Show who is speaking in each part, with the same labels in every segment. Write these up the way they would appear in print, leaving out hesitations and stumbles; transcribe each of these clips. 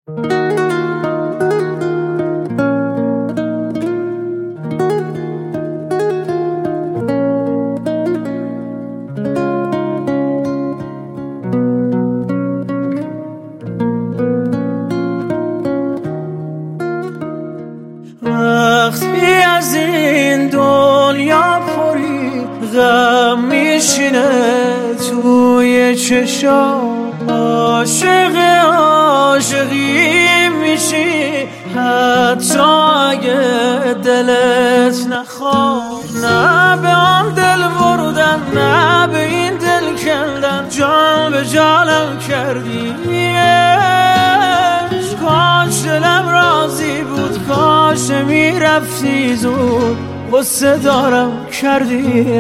Speaker 1: وقتی از این دنیا پری غم میشینه توی چشام، عاشق عاشقی میشی حتی اگه دلت نخواد. نه به آن دل بردن، نه به این دل کندن، جان به جانم کردی. کاش دلم راضی بود، کاش میرفتی زود، غصه دارم کردیش.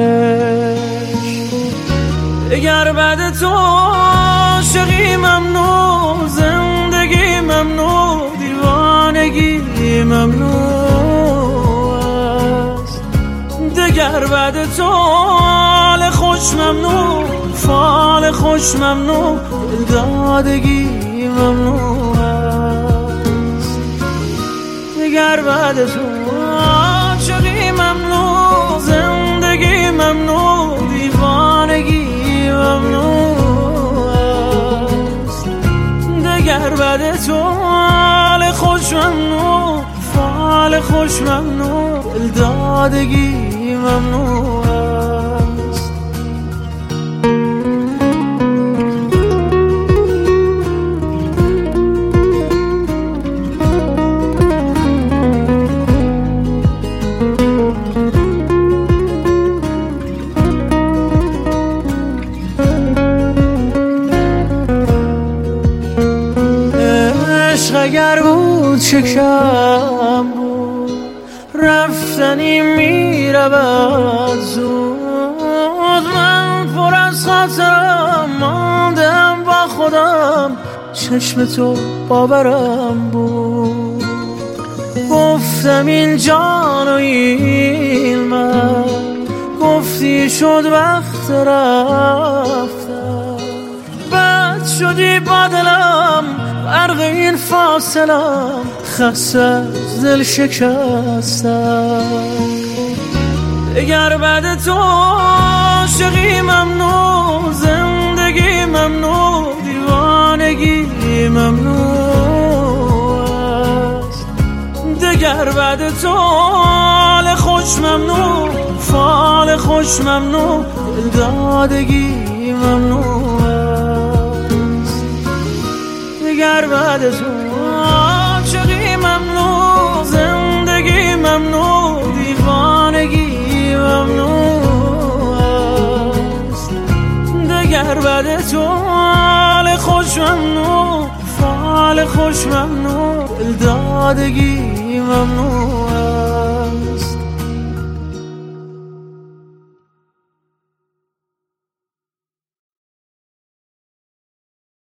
Speaker 1: اگر بعد تو عاشقی ممنوع، زندگی ممنوع، دیوانگی ممنوع است. دگر بعد تو حال خوش ممنوع، فال خوش ممنوع، دادگی ممنوع است. دگر بعد تو عاشقی ممنوع، زندگی ممنوع، دیوانگی ممنوع است. دگر بعد تو حال خوش ممنوع، فال خوش ممنوع، دادگی ممنوع است. اگر بود چه کم بود، رفتنی میرود زود. من پر از خاطرم ماندم با خودم، چشم تو باورم بود. گفتم این جان و این من، گفتی شد وقت رفتم. بد شدی با دلم غرق این فاصلم، خسته از دل شکستم. اگر بعد تو عاشقی ممنوع، زندگی ممنوع، دیوانگی ممنوع است. دگر بعد تو حال خوش ممنوع، فال خوش ممنوع، دادگی ممنوع است. دگر بعد تو عاشقی ممنوع، زندگی ممنوع، دیوانگی ممنوع است. دگر بعد تو حال خوش ممنوع، فال خوش ممنوع، دادگی ممنوع است.